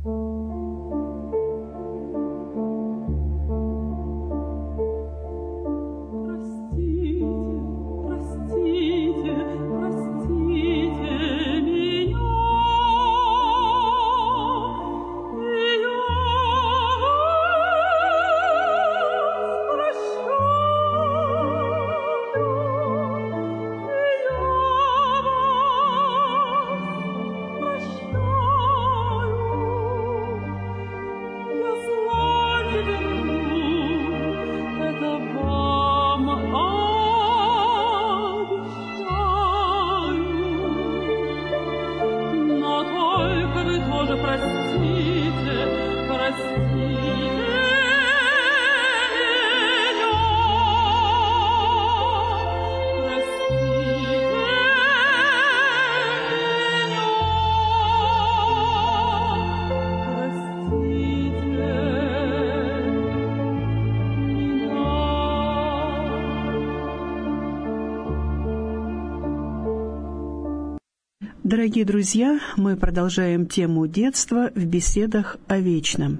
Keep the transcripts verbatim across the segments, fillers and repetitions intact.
Дорогие друзья, мы продолжаем тему детства в беседах о вечном.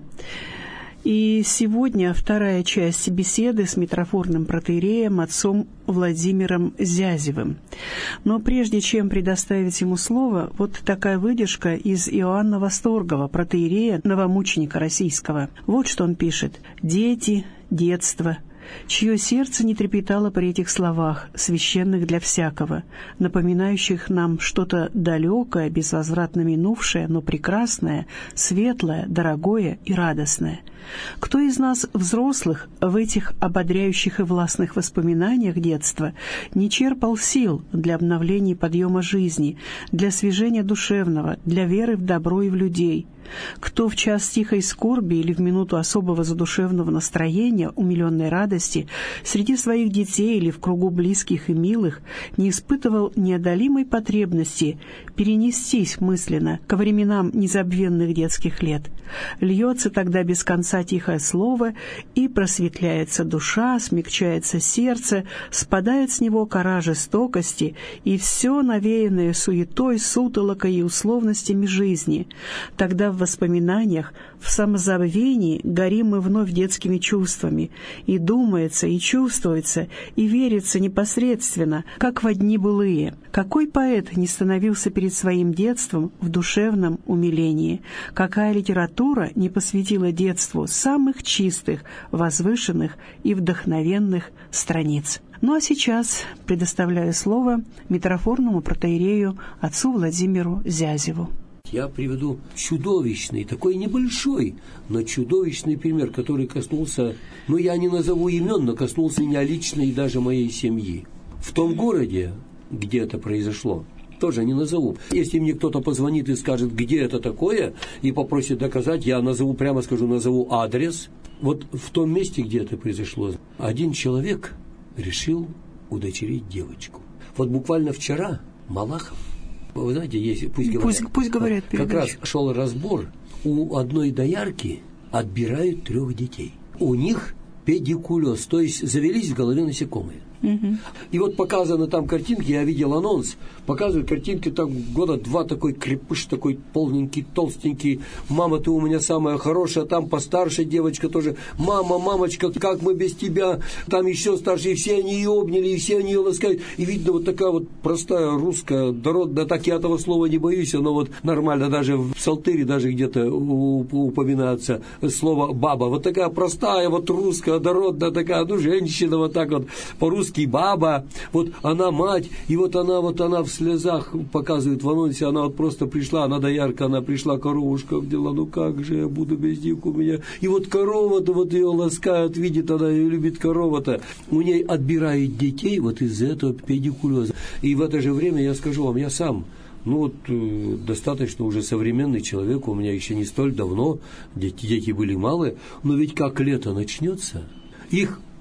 И сегодня вторая часть беседы с митрофорным протоиереем отцом Владимиром Зязевым. Но прежде чем предоставить ему слово, вот такая выдержка из Иоанна Восторгова, протоиерея, новомученика российского. Вот что он пишет: «Дети, детство, чье сердце не трепетало при этих словах, священных для всякого, напоминающих нам что-то далекое, безвозвратно минувшее, но прекрасное, светлое, дорогое и радостное. Кто из нас, взрослых, в этих ободряющих и властных воспоминаниях детства не черпал сил для обновления и подъема жизни, для освежения душевного, для веры в добро и в людей? Кто в час тихой скорби или в минуту особого задушевного настроения, умиленной радости, среди своих детей или в кругу близких и милых, не испытывал неодолимой потребности перенестись мысленно ко временам незабвенных детских лет? Льется тогда без конца тихое слово, и просветляется душа, смягчается сердце, спадает с него кора жестокости, и все навеянное суетой, сутолокой и условностями жизни. Тогда в воспоминаниях, в самозабвении горим мы вновь детскими чувствами, и думается, и чувствуется, и верится непосредственно, как во дни былые. Какой поэт не становился перед своим детством в душевном умилении? Какая литература не посвятила детству самых чистых, возвышенных и вдохновенных страниц? Ну а сейчас предоставляю слово митрофорному протоиерею отцу Владимиру Зязеву. Я приведу чудовищный, такой небольшой, но чудовищный пример, который коснулся, ну я не назову имен, но коснулся меня лично и даже моей семьи. В том городе, где это произошло, тоже не назову. Если мне кто-то позвонит и скажет, где это такое, и попросит доказать, я назову, прямо скажу, назову адрес. Вот в том месте, где это произошло, один человек решил удочерить девочку. Вот буквально вчера Малахов, вы знаете, есть, пусть говорят, пусть, пусть говорят как раз шел разбор, у одной доярки отбирают трех детей. У них педикулез, то есть завелись в голове насекомые. Угу. И вот показаны там картинки, я видел анонс, показывают картинки, там года два такой крепыш, такой полненький, толстенький, мама, ты у меня самая хорошая, там постарше девочка тоже, мама, мамочка, как мы без тебя, там еще старше, и все они ее обняли, и все они ее ласкают, и видно вот такая вот простая русская, дородная, так я этого слова не боюсь, оно вот нормально, даже в псалтыре даже где-то упоминается слово баба, вот такая простая, вот русская, дородная такая, ну, женщина, вот так вот, по-русски баба, вот она мать, и вот она, вот она в слезах показывает в анонсе, она вот просто пришла, она доярка, она пришла, коровушка обняла, ну как же я буду без них у меня, и вот корова-то вот ее ласкают, видит, она ее любит, корова-то, у ней отбирает детей вот из-за этого педикулеза, и в это же время я скажу вам, я сам, ну вот э, достаточно уже современный человек, у меня еще не столь давно, дети, дети были малые, но ведь как лето начнется, их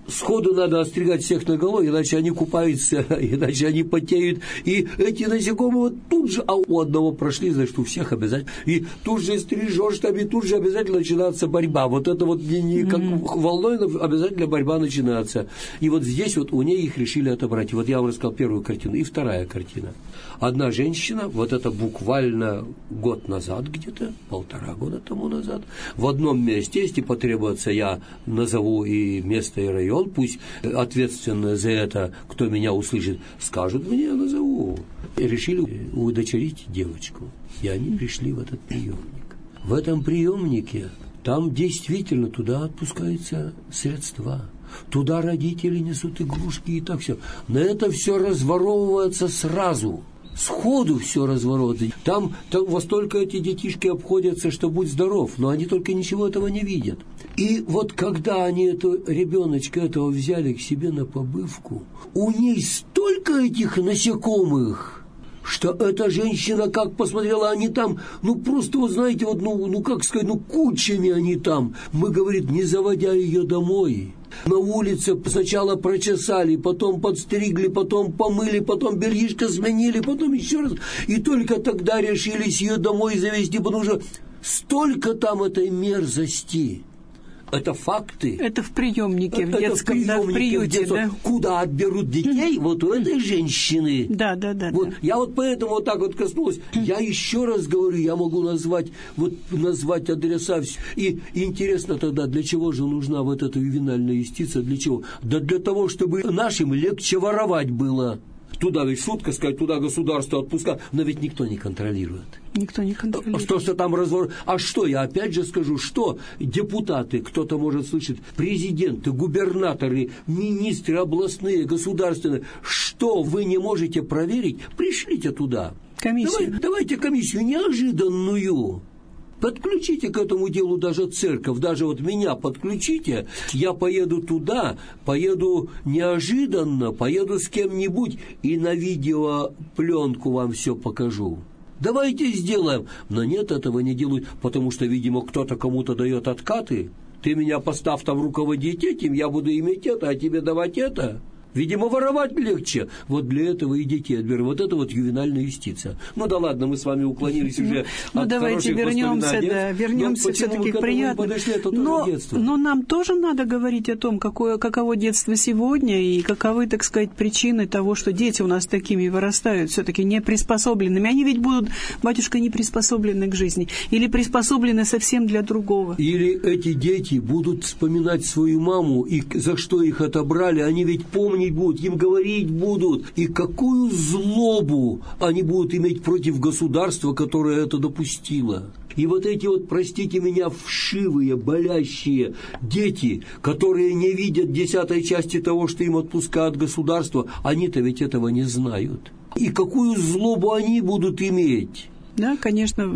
сходу надо остригать всех наголо, иначе они купаются, иначе они потеют. И эти насекомые вот тут же, а у одного прошли, значит, у всех обязательно. И тут же стрижешь там, и тут же обязательно начинается борьба. Вот это вот не, не как mm-hmm. волной, но обязательно борьба начинается. И вот здесь вот у ней их решили отобрать. И вот я вам рассказал первую картину. И вторая картина. Одна женщина, вот это буквально год назад где-то, полтора года тому назад, в одном месте, если потребуется, я назову и место, и район, пусть ответственные за это, кто меня услышит, скажут мне, я назову. И решили удочерить девочку. И они пришли в этот приемник. В этом приемнике там действительно туда отпускаются средства. Туда родители несут игрушки и так все. Но это все разворовывается сразу. Сходу все разворот. Там, там во столько эти детишки обходятся, что будь здоров, но они только ничего этого не видят. И вот когда они это, ребеночка этого взяли к себе на побывку, у ней столько этих насекомых, что эта женщина, как посмотрела, они там, ну просто, вот знаете, вот, ну, ну как сказать, ну кучами они там. Мы, говорит, не заводя ее домой. На улице сначала прочесали, потом подстригли, потом помыли, потом бельишко сменили, потом еще раз. И только тогда решились ее домой завезти, потому что столько там этой мерзости. Это факты. Это в приемнике, в это детском, в да, в приюте, да. Куда отберут детей, вот у этой женщины. Да, да, да. Вот, да. Я вот поэтому вот так вот коснулась. Я еще раз говорю, я могу назвать, вот, назвать адреса. И интересно тогда, для чего же нужна вот эта ювенальная юстиция, для чего? Да для того, чтобы нашим легче воровать было. Туда ведь шутка сказать, туда государство отпускает, но ведь никто не контролирует. Никто не контролирует. Что, что там разворот? А что, я опять же скажу, что депутаты, кто-то может слышать, президенты, губернаторы, министры областные, государственные, что вы не можете проверить, пришлите туда. Комиссию. Давай, давайте комиссию неожиданную. Подключите к этому делу даже церковь, даже вот меня подключите, я поеду туда, поеду неожиданно, поеду с кем-нибудь и на видеопленку вам все покажу. Давайте сделаем. Но нет, этого не делают, потому что, видимо, кто-то кому-то дает откаты. Ты меня поставь там руководить этим, я буду иметь это, а тебе давать это. Видимо, воровать легче. Вот для этого и детей отберем. Вот это вот ювенальная юстиция. Ну да ладно, мы с вами уклонились уже ну, от давайте вернемся, да, вернемся все-таки к приятному. Но, но нам тоже надо говорить о том, какое, каково детство сегодня и каковы, так сказать, причины того, что дети у нас такими вырастают, все-таки не приспособленными. Они ведь будут, батюшка, не приспособлены к жизни. Или приспособлены совсем для другого. Или эти дети будут вспоминать свою маму, и за что их отобрали, они ведь помнят, будут, им говорить будут, и какую злобу они будут иметь против государства, которое это допустило. И вот эти вот, простите меня, вшивые, болящие дети, которые не видят десятой части того, что им отпускают государство, они-то ведь этого не знают. И какую злобу они будут иметь? Да, конечно,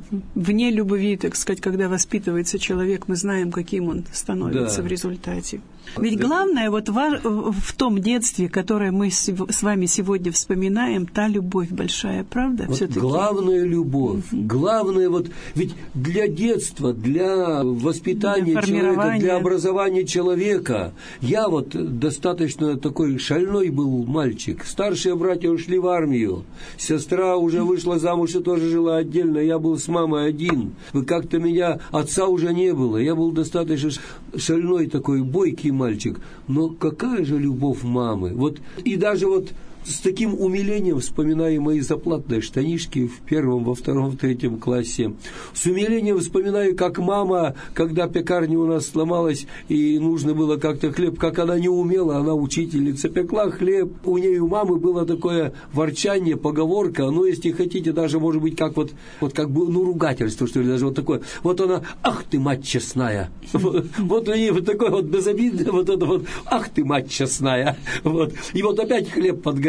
вне любви, так сказать, когда воспитывается человек, мы знаем, каким он становится, да, в результате. Ведь главное вот в том детстве, которое мы с вами сегодня вспоминаем, та любовь большая, правда? Вот главная любовь, угу. главное вот, ведь для детства, для воспитания для человека, для образования человека, я вот достаточно такой шальной был мальчик. Старшие братья ушли в армию, сестра уже вышла замуж и тоже жила отдельно, я был с мамой один. Как-то меня, отца уже не было, я был достаточно шальной такой, бойкий мальчик. Но какая же любовь мамы? Вот, и даже вот с таким умилением вспоминаю мои заплатные штанишки в первом, во втором, в третьем классе. С умилением вспоминаю, как мама, когда пекарня у нас сломалась и нужно было как-то хлеб, как она не умела, она учительница, пекла хлеб. У нее у мамы было такое ворчание, поговорка, ну, если хотите, даже, может быть, как вот, вот как бы, ну, ругательство, что ли, даже вот такое. Вот она, ах ты, мать честная. Вот у нее вот такое вот безобидное, вот это вот, ах ты, мать честная. И вот опять хлеб подгорел.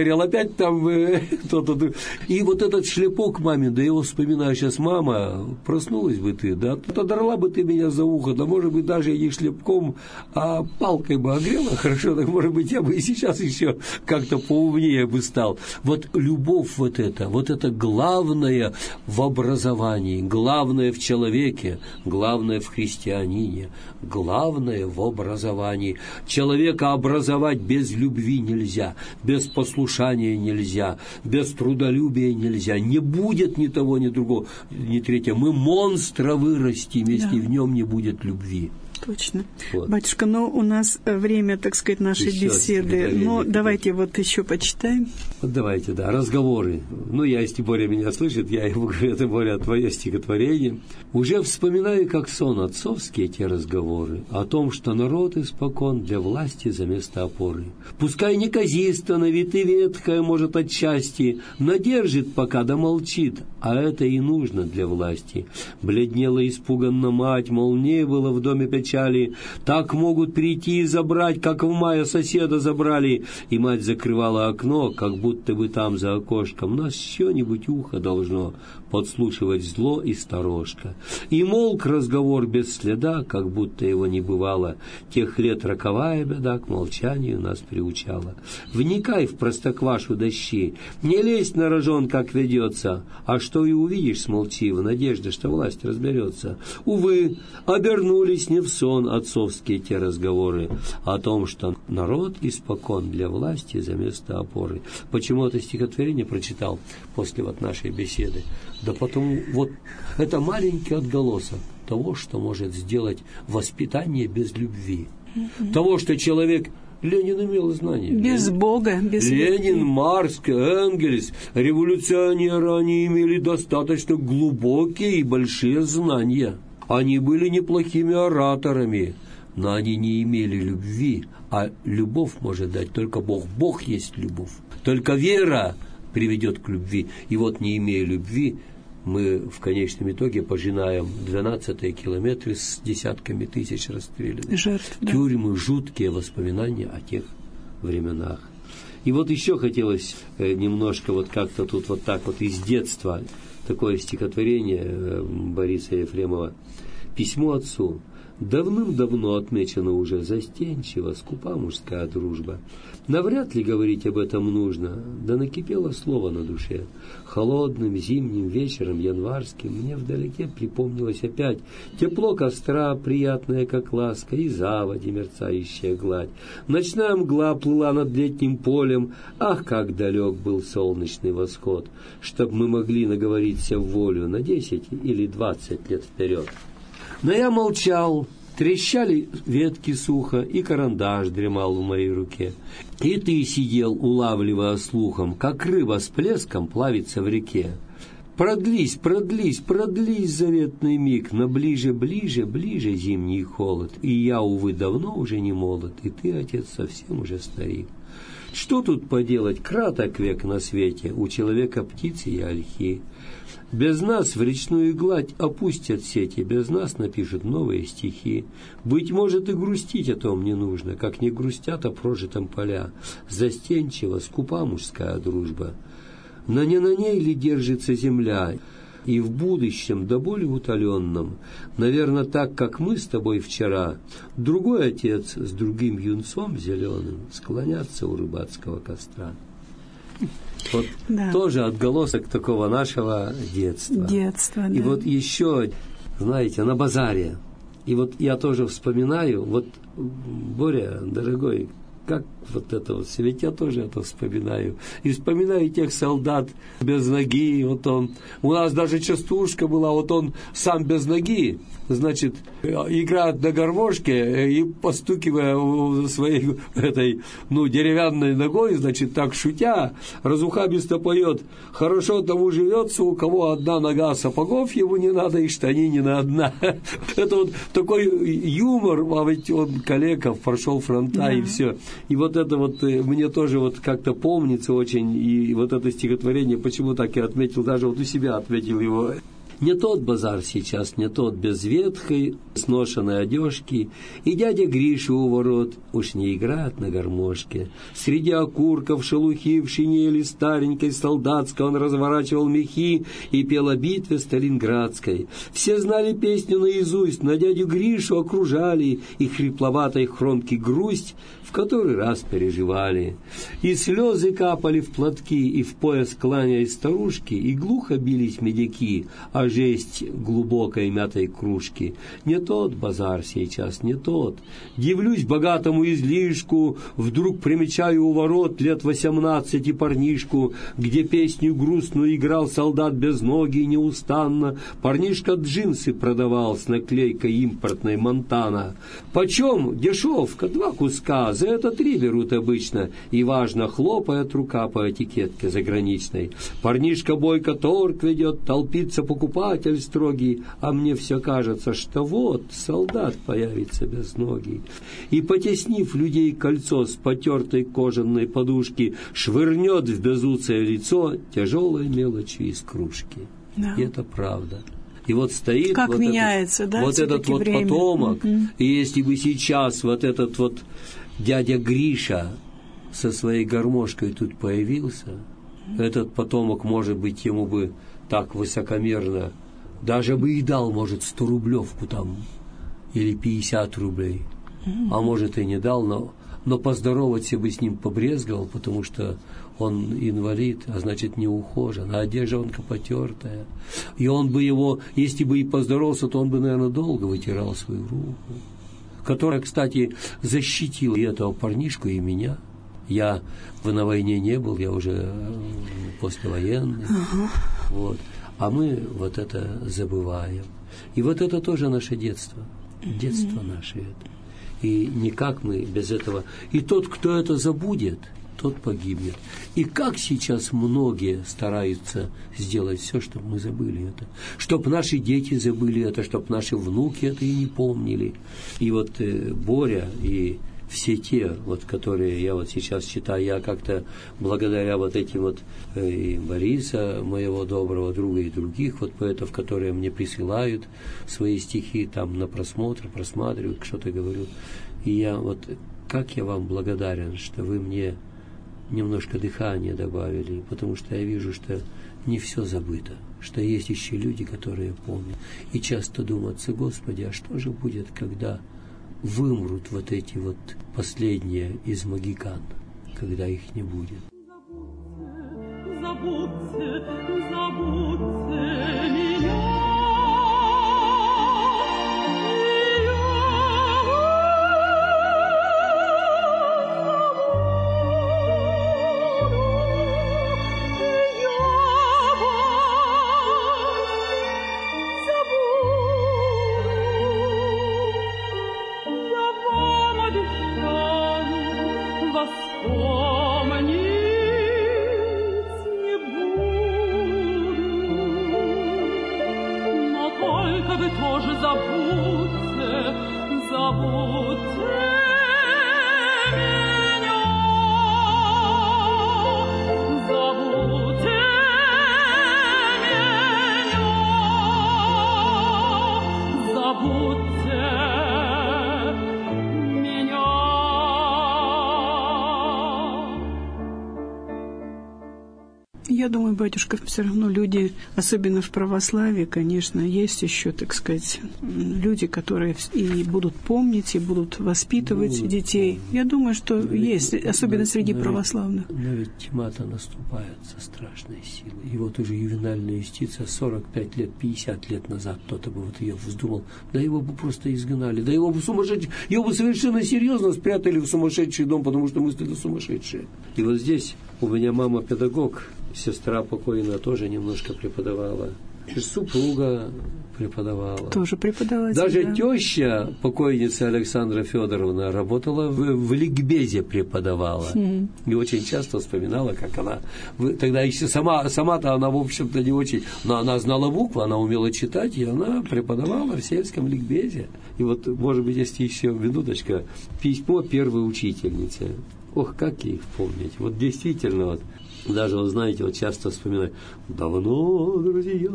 погорел, опять там э, кто-то. И вот этот шлепок мамин, да его вспоминаю сейчас, мама, проснулась бы ты, да, оторвала бы ты меня за ухо, да, может быть, даже не шлепком, а палкой бы огрела, хорошо, так, может быть, я бы и сейчас еще как-то поумнее бы стал. Вот любовь вот эта, вот это главное в образовании, главное в человеке, главное в христианине, главное в образовании. Человека образовать без любви нельзя, без послушания нельзя, без трудолюбия нельзя. Не будет ни того, ни другого, ни третьего. Мы монстра вырастим, если да. в нем не будет любви. Точно. Вот. Батюшка, но у нас время, так сказать, нашей еще беседы. Ну, давайте вот еще почитаем. Вот давайте, да, разговоры. Ну, я, если Боря меня слышит, я ему говорю, это, Боря, твое стихотворение. Уже вспоминаю, как сон отцовские те разговоры о том, что народ испокон для власти за место опоры. Пускай неказисто, на вид и ветхое, может, отчасти, но держит пока да молчит, а это и нужно для власти. Бледнела испуганно мать, мол, не было в доме печали, так могут прийти и забрать, как в мае соседа забрали. И мать закрывала окно, как будто бы там за окошком нас что-нибудь ухо должно подслушивать зло и сторожка. И молк разговор без следа, как будто его не бывало. Тех лет роковая беда к молчанию нас приучала. Вникай в простоквашу дощи, не лезь на рожон, как ведется, а что и увидишь, смолчи, в надежде, что власть разберется. Увы, обернулись не в сон отцовские те разговоры о том, что народ испокон для власти за место опоры. Почему это стихотворение прочитал после вот нашей беседы? Да потому вот это маленький отголосок того, что может сделать воспитание без любви. Mm-hmm. Того, что человек... Ленин имел знания. Без Ленин, Бога. Без Ленин, любви. Маркс, Энгельс, революционеры, они имели достаточно глубокие и большие знания. Они были неплохими ораторами, но они не имели любви, а любовь может дать только Бог. Бог есть любовь. Только вера приведет к любви. И вот, не имея любви, мы в конечном итоге пожинаем двенадцатые километры с десятками тысяч расстрелянных. Жертв, да. Тюрьмы, жуткие воспоминания о тех временах. И вот еще хотелось немножко вот как-то тут вот так вот из детства такое стихотворение Бориса Ефремова. «Письмо отцу. Давным-давно отмечено уже застенчиво, скупа мужская дружба. Навряд ли говорить об этом нужно, да накипело слово на душе. Холодным зимним вечером январским мне вдалеке припомнилось опять тепло костра, приятное, как ласка, и заводи, мерцающая гладь. Ночная мгла плыла над летним полем, ах, как далек был солнечный восход, чтоб мы могли наговориться в волю на десять или двадцать лет вперед. Но я молчал, трещали ветки сухо, и карандаш дремал в моей руке. И ты сидел, улавливая слухом, как рыба с плеском плавится в реке. Продлись, продлись, продлись заветный миг, но ближе, ближе, ближе зимний холод. И я, увы, давно уже не молод, и ты, отец, совсем уже старик. Что тут поделать, краток век на свете, у человека птицы и ольхи. Без нас в речную гладь опустят сети, без нас напишут новые стихи. Быть может, и грустить о том не нужно, как не грустят о прожитом поля. Застенчива, скупа мужская дружба. Но не на ней ли держится земля? И в будущем, да более утоленном, наверное, так, как мы с тобой вчера, другой отец с другим юнцом зеленым склонятся у рыбацкого костра». Вот да. Тоже отголосок такого нашего детства. Детства, да. И вот еще, знаете, на базаре. И вот я тоже вспоминаю, вот, Боря, дорогой, как вот это вот, ведь я тоже это вспоминаю. И вспоминаю тех солдат без ноги, вот он, у нас даже частушка была, вот он сам без ноги, значит, играет на гармошке и, постукивая своей этой, ну, деревянной ногой, значит, так шутя, разухабисто поет: «Хорошо тому живется, у кого одна нога, сапогов ему не надо и штанинина одна». Это вот такой юмор, а ведь он калека, прошел фронта и все. И вот это вот мне тоже вот как-то помнится очень, и вот это стихотворение, почему так я отметил, даже вот у себя отметил его. Не тот базар сейчас, не тот без ветхой, сношенной одежки, и дядя Гриша у ворот уж не играет на гармошке. Среди окурков, шелухи в шинели старенькой солдатской он разворачивал мехи и пел о битве Сталинградской. Все знали песню наизусть, на дядю Гришу окружали, и хрипловатой хромки грусть в который раз переживали. И слезы капали в платки, и в пояс кланяясь старушки, и глухо бились медяки, а жесть глубокой мятой кружки. Не тот базар сейчас, не тот. Дивлюсь богатому излишку, вдруг примечаю у ворот лет восемнадцати парнишку, где песню грустную играл солдат без ноги неустанно. Парнишка джинсы продавал с наклейкой импортной Монтана. Почем? Дешевка, два куска, за это три берут обычно, и важно хлопает рука по этикетке заграничной. Парнишка бойко торг ведет, толпится покупатель строгий, а мне все кажется, что вот солдат появится без ноги. И, потеснив людей кольцо с потертой кожаной подушки, швырнет в безуцее лицо тяжелой мелочью из кружки. Да. И это правда. И вот стоит как вот меняется, этот, да, вот этот вот время. потомок, угу. И если бы сейчас вот этот вот дядя Гриша со своей гармошкой тут появился, угу. Этот потомок, может быть, ему бы так высокомерно, даже бы и дал, может, сто рублевку там, или пятьдесят рублей, угу. А может, и не дал, но, но поздороваться бы с ним побрезговал, потому что он инвалид, а значит, не ухожен, а одежда он потертая. И он бы его, если бы и поздоровался, то он бы, наверное, долго вытирал свою руку, которая, кстати, защитила и этого парнишку, и меня. Я на войне не был, я уже послевоенный. Uh-huh. Вот. А мы вот это забываем. И вот это тоже наше детство. Детство uh-huh. наше это. И никак мы без этого... И тот, кто это забудет, тот погибнет. И как сейчас многие стараются сделать все, чтобы мы забыли это. Чтобы наши дети забыли это, чтобы наши внуки это и не помнили. И вот э, Боря и все те, вот, которые я вот сейчас читаю, я как-то благодаря вот этим вот э, и Бориса, моего доброго друга, и других вот поэтов, которые мне присылают свои стихи там на просмотр, просматриваю, что-то говорю. И я вот, как я вам благодарен, что вы мне немножко дыхания добавили, потому что я вижу, что не все забыто, что есть еще люди, которые помнят. И часто думается, Господи, а что же будет, когда вымрут вот эти вот последние из могикан, когда их не будет? Забудьте, забудьте, забудьте меня. Я думаю, батюшка, все равно люди, особенно в православии, конечно, есть еще, так сказать, люди, которые и будут помнить, и будут воспитывать будут детей. Помнить. Я думаю, что но есть, ведь, особенно но, среди но православных. Ведь, но ведь тьма-то наступает со страшной силой. И вот уже ювенальная юстиция сорок пять лет, пятьдесят лет назад кто-то бы вот ее вздумал, да его бы просто изгнали, да его бы сумасшедший, его бы совершенно серьезно спрятали в сумасшедший дом, потому что мысли-то сумасшедшие. И вот здесь у меня мама педагог, сестра покойная тоже немножко преподавала. И супруга преподавала. Тоже преподаватель, даже да. Теща, покойница Александра Федоровна, работала в, в ликбезе, преподавала. Mm-hmm. И очень часто вспоминала, как она... Тогда еще сама, сама-то она, в общем-то, не очень... Но она знала буквы, она умела читать, и она преподавала в сельском ликбезе. И вот, может быть, если еще минуточка, письмо первой учительницы. Ох, как их помнить. Вот действительно, вот Даже, вы знаете, вот часто вспоминаю: давно, друзья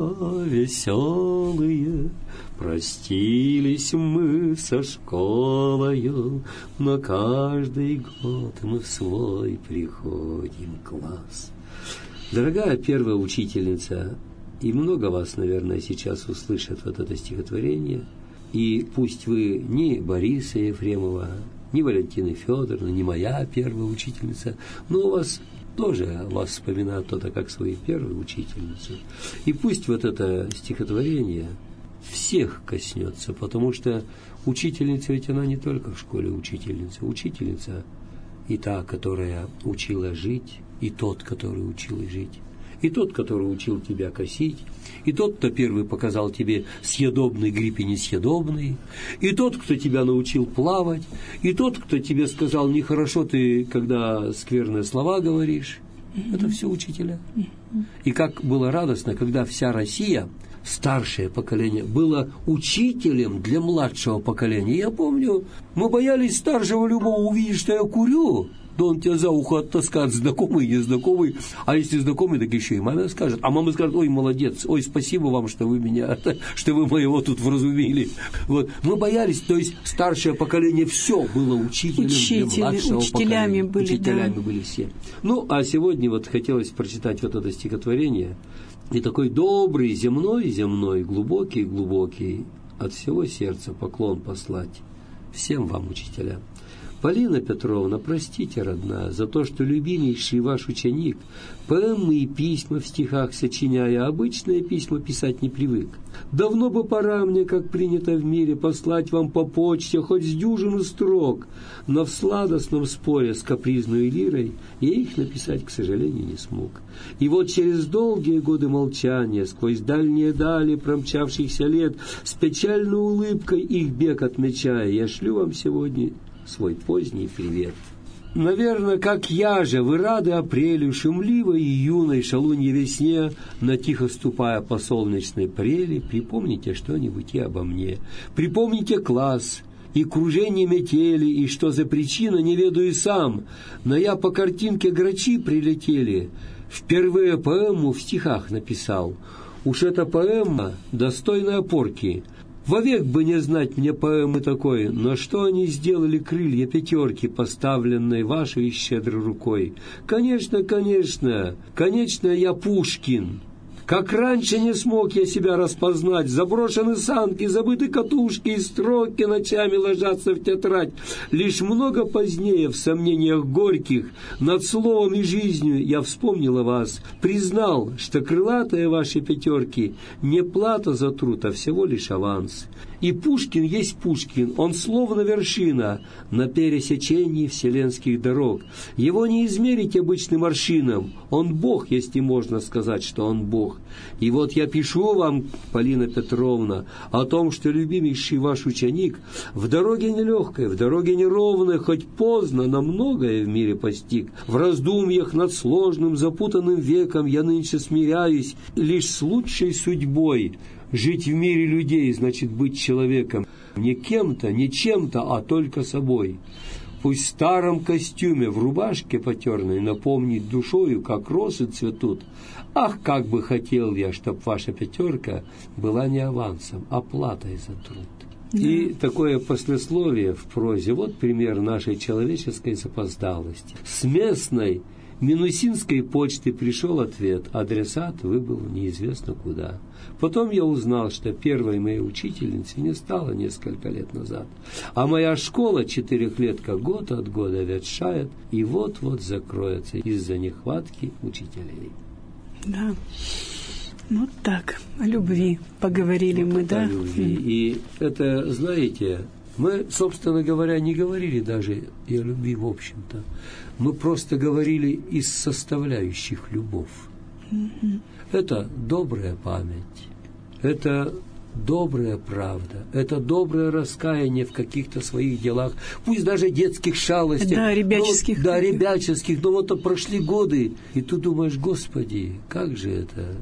веселые, простились мы со школою, но каждый год мы в свой приходим класс. Дорогая первая учительница, и много вас, наверное, сейчас услышат вот это стихотворение, и пусть вы не Бориса Ефремова, не Валентины Федоровны, не моя первая учительница, но у вас тоже вас вспоминают кто-то как свою первую учительницу. И пусть вот это стихотворение всех коснется, потому что учительница, ведь она не только в школе учительница. Учительница и та, которая учила жить, и тот, который учил жить, и тот, который учил тебя косить, и тот, кто первый показал тебе съедобный гриб и несъедобный, и тот, кто тебя научил плавать, и тот, кто тебе сказал: нехорошо ты, когда скверные слова говоришь. Mm-hmm. Это все учителя. Mm-hmm. И как было радостно, когда вся Россия, старшее поколение, было учителем для младшего поколения. Я помню, мы боялись старшего любого увидеть, что я курю, да он тебя за ухо оттаскает, знакомый, незнакомый. А если знакомый, так еще и маме скажет. А мама скажет: ой, молодец, ой, спасибо вам, что вы меня, что вы моего тут вразумили. Вот. Мы боялись, то есть старшее поколение все было учителем Учители, для младшего учителями поколения. Были, учителями да. были все. Ну, а сегодня вот хотелось прочитать вот это стихотворение. И такой добрый, земной, земной, глубокий, глубокий, от всего сердца поклон послать всем вам, учителя. Полина Петровна, простите, родная, за то, что любимейший ваш ученик поэмы и письма в стихах сочиняя, обычные письма писать не привык. Давно бы пора мне, как принято в мире, послать вам по почте хоть с дюжину строк, но в сладостном споре с капризной лирой я их написать, к сожалению, не смог. И вот через долгие годы молчания, сквозь дальние дали промчавшихся лет, с печальной улыбкой их бег отмечая, я шлю вам сегодня свой поздний привет. Наверное, как я же, вы рады апрелю, шумливой и юной шалуньей весне, на тихо ступая по солнечной прели, припомните что-нибудь и обо мне. Припомните класс и кружение метели, и что за причина, не ведаю сам, но я по картинке грачи прилетели, впервые поэму в стихах написал. Уж эта поэма достойна опорки. Вовек бы не знать мне поэмы такой, но что они сделали крылья пятерки, поставленной вашей щедрой рукой? Конечно, конечно, конечно, я Пушкин. Как раньше не смог я себя распознать, заброшены санки, забыты катушки, и строки ночами ложатся в тетрадь. Лишь много позднее, в сомнениях горьких, над словом и жизнью я вспомнил о вас, признал, что крылатые ваши пятерки не плата за труд, а всего лишь аванс. И Пушкин есть Пушкин, он словно вершина на пересечении вселенских дорог. Его не измерить обычным аршином, он Бог, если можно сказать, что он Бог. И вот я пишу вам, Полина Петровна, о том, что любимейший ваш ученик в дороге нелегкой, в дороге неровной, хоть поздно, но многое в мире постиг. В раздумьях над сложным, запутанным веком я нынче смиряюсь лишь с лучшей судьбой. Жить в мире людей значит быть человеком. Не кем-то, не чем-то, а только собой. Пусть в старом костюме, в рубашке потерной напомнить душою, как росы цветут. Ах, как бы хотел я, чтоб ваша пятерка была не авансом, а платой за труд. Да. И такое послесловие в прозе, вот пример нашей человеческой запоздалости. С местной минусинской почты пришел ответ, адресат выбыл неизвестно куда. Потом я узнал, что первой моей учительницей не стало несколько лет назад, а моя школа четырехлетка год от года ветшает и вот-вот закроется из-за нехватки учителей. Да, вот так, о любви поговорили вот мы, да? О любви. И это, знаете, мы, собственно говоря, не говорили даже и о любви, в общем-то. Мы просто говорили из составляющих любовь. Mm-hmm. Это добрая память, это добрая правда, это доброе раскаяние в каких-то своих делах, пусть даже детских шалостях. Да, ребяческих. Но, да, ребяческих, но вот прошли годы, и ты думаешь: Господи, как же это...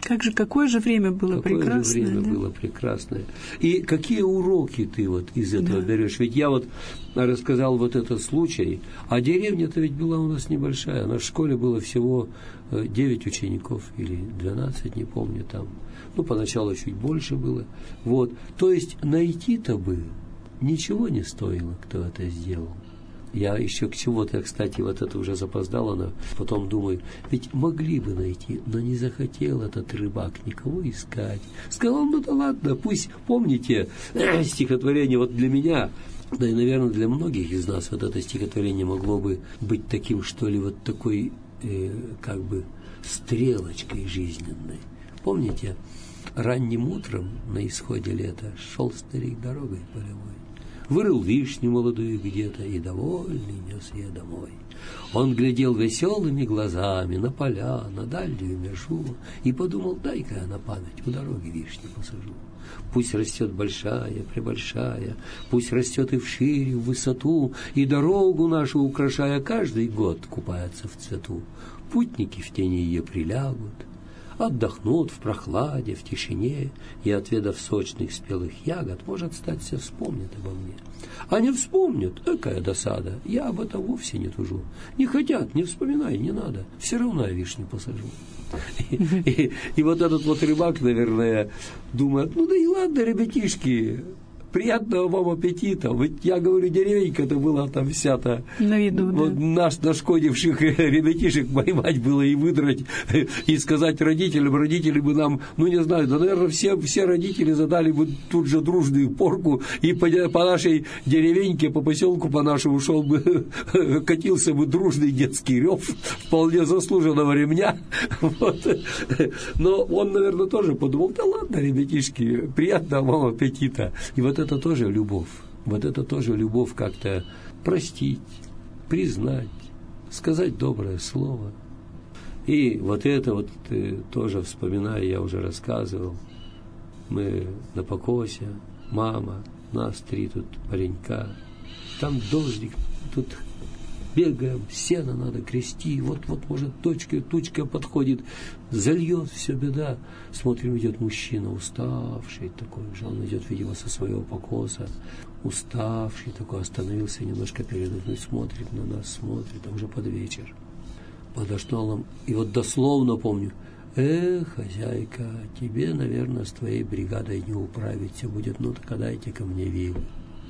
Как же, какое же время было какое прекрасное. Какое же время да? было прекрасное. И какие уроки ты вот из этого да. берешь? Ведь я вот рассказал вот этот случай, а деревня-то ведь была у нас небольшая. У нас в школе было всего девять учеников или двенадцать, не помню там. Ну, поначалу чуть больше было. Вот. То есть найти-то бы ничего не стоило, кто это сделал. Я еще к чему-то, кстати, вот это уже запоздало, но потом думаю, ведь могли бы найти, но не захотел этот рыбак никого искать. Сказал, ну да ладно, пусть, помните, стихотворение вот для меня, да и, наверное, для многих из нас вот это стихотворение могло бы быть таким, что ли, вот такой, э, как бы, стрелочкой жизненной. Помните, ранним утром на исходе лета шел старик дорогой полевой. Вырыл вишню молодую где-то и довольный нес ее домой. Он глядел веселыми глазами на поля, на дальнюю межу и подумал, дай-ка я на память у дороги вишню посажу. Пусть растет большая, пребольшая, пусть растет и вширь, и в высоту, и дорогу нашу украшая каждый год купается в цвету. Путники в тени ее прилягут, отдохнут в прохладе, в тишине, и, отведав сочных спелых ягод, может стать, все вспомнят обо мне. А не вспомнят, какая досада, я об этом вовсе не тужу. Не хотят, не вспоминай, не надо, все равно я вишню посажу. И, и, и вот этот вот рыбак, наверное, думает, ну да и ладно, ребятишки, приятного вам аппетита. Ведь я говорю, деревенька-то была там вся-то. На виду, вот да. Нас, нашкодивших ребятишек поймать было и выдрать, и сказать родителям, родители бы нам, ну не знаю, да, наверное, все, все родители задали бы тут же дружную порку, и по, по нашей деревеньке, по поселку по нашему шел бы, катился бы дружный детский рев, вполне заслуженного ремня. Вот. Но он, наверное, тоже подумал, да ладно, ребятишки, приятного вам аппетита. И вот это тоже любовь. Вот это тоже любовь как-то простить, признать, сказать доброе слово. И вот это вот тоже вспоминаю, я уже рассказывал. Мы на покосе, мама, нас три тут паренька. Там дождик, тут бегаем, сено надо грести, вот-вот, может, точка, тучка подходит, зальет, все беда. Смотрим, идет мужчина, уставший такой, же он идет, видимо, со своего покоса, уставший такой, остановился, немножко передохнул, смотрит на нас, смотрит, а уже под вечер. Подошел нам, и вот дословно помню, эх, хозяйка, тебе, наверное, с твоей бригадой не управиться будет, ну-ка дайте ко мне вилы.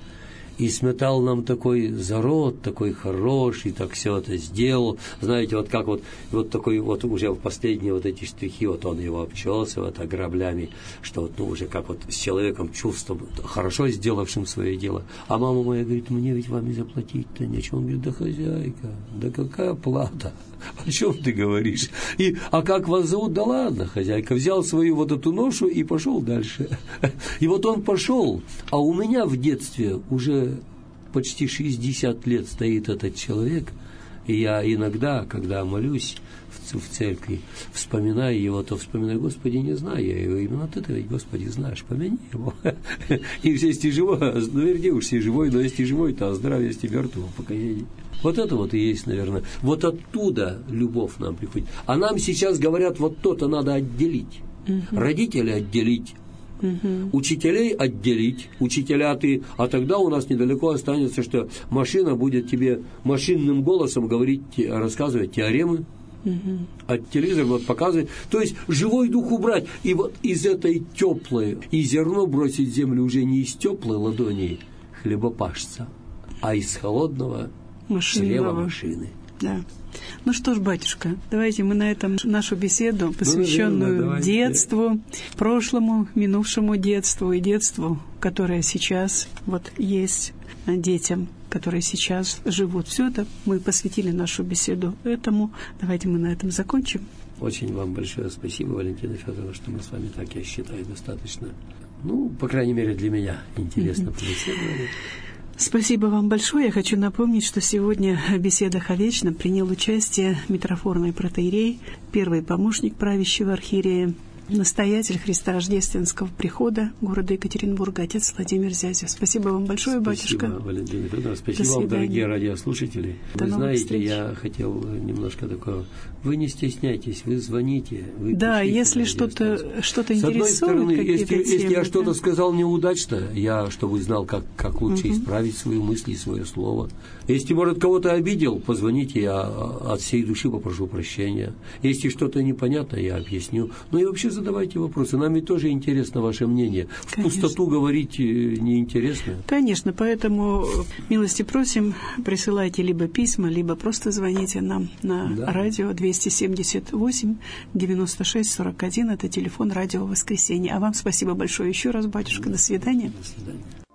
И сметал нам такой зарод, такой хороший, так все это сделал. Знаете, вот как вот, вот такой вот уже в последние вот эти штрихи, вот он его обчесывает граблями, что вот, ну, уже как вот с человеком чувством, хорошо сделавшим свое дело. А мама моя говорит, мне ведь вам и заплатить-то нечего. Он говорит, да хозяйка, да какая плата? О чем ты говоришь? И, а как вас зовут? Да ладно, хозяйка. Взял свою вот эту ношу и пошел дальше. И вот он пошел, а у меня в детстве уже почти шестьдесят лет стоит этот человек, и я иногда, когда молюсь в, в церкви, вспоминаю его, то вспоминаю, Господи, не знаю я его, именно ты-то ведь, Господи, знаешь, помяни его. И если живой, ну, вернее уж, если живой, но если живой, то здравие, если мертвого покоение. Вот это вот и есть, наверное, вот оттуда любовь нам приходит. А нам сейчас говорят, вот то-то надо отделить. Угу. Родителей отделить. Угу. Учителей отделить, учителя ты, а тогда у нас недалеко останется, что машина будет тебе машинным голосом говорить, рассказывать теоремы, угу. От телевизора вот показывать, то есть живой дух убрать, и вот из этой теплой, и зерно бросить в землю уже не из теплой ладони хлебопашца, а из холодного чрева машины. Да. Ну что ж, батюшка, давайте мы на этом нашу беседу, посвященную ну, наверное, детству, прошлому, минувшему детству и детству, которое сейчас вот есть детям, которые сейчас живут. Все это мы посвятили нашу беседу этому. Давайте мы на этом закончим. Очень вам большое спасибо, Валентина Федоровна, что мы с вами, так я считаю, достаточно, ну, по крайней мере, для меня интересно побеседовали. Спасибо вам большое. Я хочу напомнить, что сегодня в беседах о вечном принял участие митрофорный протоиерей, первый помощник правящего архиерея настоятель Христорождественского прихода города Екатеринбурга, отец Владимир Зязев. Спасибо вам большое, спасибо, батюшка. Валентина Федоровна. Спасибо вам, дорогие радиослушатели. До вы знаете, встреч. Я хотел немножко такого. Вы не стесняйтесь, вы звоните. Вы да, пишите, если что-то, что-то интересует, с одной стороны, если, темы, если я да? что-то сказал неудачно, я, чтобы знал, как, как лучше угу. исправить свои мысли и свое слово. Если, может, кого-то обидел, позвоните, я от всей души попрошу прощения. Если что-то непонятно, я объясню. Ну и вообще задавайте вопросы. Нам ведь тоже интересно ваше мнение. В Конечно. Пустоту говорить неинтересно. Конечно, поэтому милости просим, присылайте либо письма, либо просто звоните нам на да. радио двести семьдесят восемь девяносто шесть сорок один. Это телефон радио «Воскресенье». А вам спасибо большое еще раз, батюшка. До свидания. До свидания.